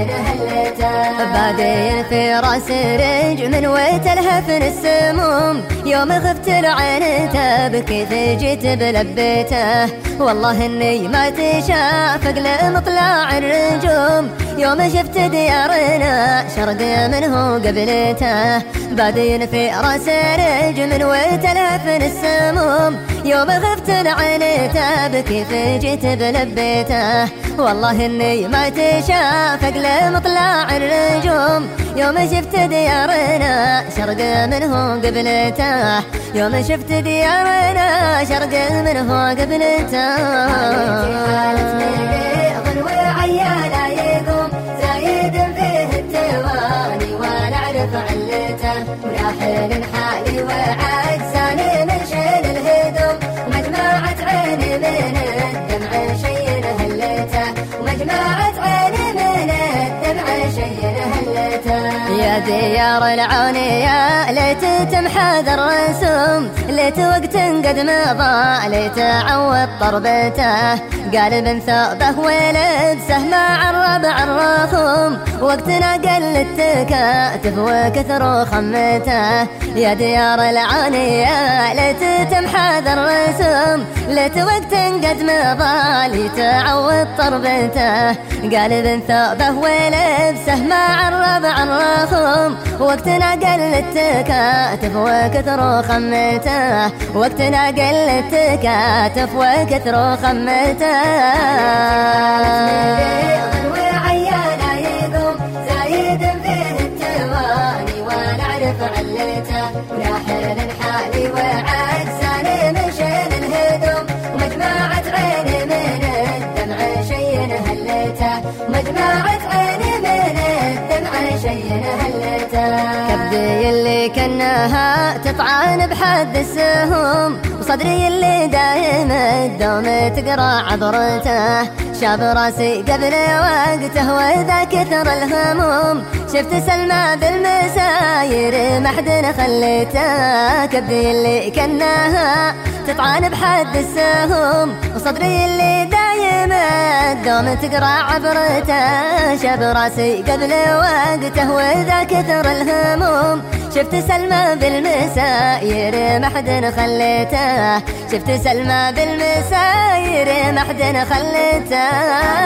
شين هلته. بعدين في راس رجل وتلهف السموم، يوم خفت العين تبكي جيت بلبيته. والله اني ما تشاف قبل مطلع الرجوم، يوم شفت ديارنا شرق منه قبلته. بعدين في راس رجل وتلهف السموم، يوم خفت العين تبكي جيت بلبيته. والله اني ما تشاف قبل مطلع الرجوم، يوم شفت ديارنا شرق منه قبلته. يوم شفت ديارنا شرق منه قبلته. وعيانا يقوم زايد فيه التواني ولا اعرف علته. ويا حين حالي وعجزاني من شيل الهدوم، ومجمعة عيني من الدمع شين هلته. ومجمعة عيني من الدمع شين هلته. يا ديار العونية ليت تمحى ذا الرسوم، ليت وقت قد مضى ليت عوض طربته. قال ثوبه ولد سهم عرب الرخوم، وقتنا قل التكاتف وكثر خمته. يا ديار العونية ليت تمحى ذا الرسوم، ليت وقت قد مضى ليت عوض طربته. قال ثوبه ولد سهم عرب الرخوم، وقتنا قل التكاتف وكثر خمته. وقتنا قل التكاتف وكثر خمته. وعيانا يقوم زايد فيه التواني ولا اعرف علته. ويا حين حالي وعجزاني من شيل الهدوم، ومجمعة عيني من الدمع شين هلته. ومجمعة عيني من الدمع شين هلته. كبدي اللي كنها تطعن بحد السهوم، وصدري اللي دايم الدوم تقرا عبرته. شاب راسي قبل وقته وذا كثر الهموم، شفت سلمى بالمساير ما حد خليته. كبدي اللي كنها تطعن بحد السهوم، وصدري اللي دايم الدوم تقرا عبرته. شاب راسي قبل وقته وذا كثر الهموم، شفت سلمى بالمساير ما حد خليته. شفت سلمى بالمساير ما حد خليته.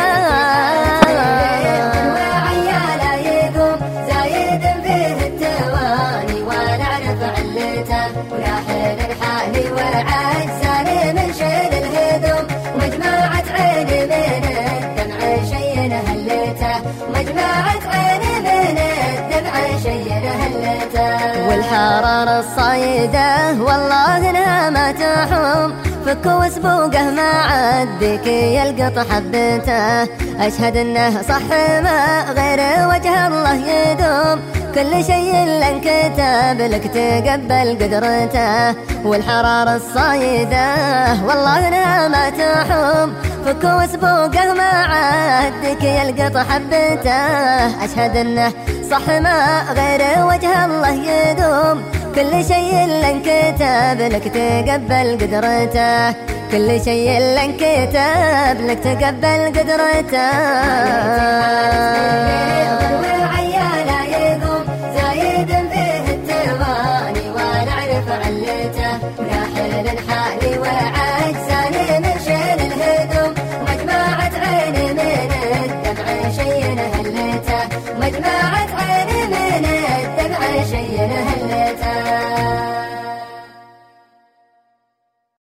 وعيانا يقوم زايد فيه التواني ولا اعرف علته. ويا حين حالي وعجزاني من شيل الهدوم، ومجمعة عيني من الدمع شين هلته. ومجمعة عيني من الدمع شين هلته. والحرارة الصايدة والله انها ما تحوم، فك وسبوقه ما عدك يلقط حبته. اشهد انه صح ما غير وجه الله يدوم، كل شيء اللي انكتب لك تقبل قدرته. والحرارة الصايدة والله انها ما تحوم، فك وسبوقه ما عدك يلقط حبته. اشهد انه صح ما غير وجه الله يدوم، كل شيء اللي انكتب لك تقبل قدرته. كل شيء اللي انكتب لك تقبل قدرته. وعيانا يقوم زايد فيه التواني ولا اعرف علته. ويا حين حالي وعجزاني من شيل الهدوم، ومجمعة عيني من الدمع شين هلته. ومجمعة عيني من الدمع شين هلته.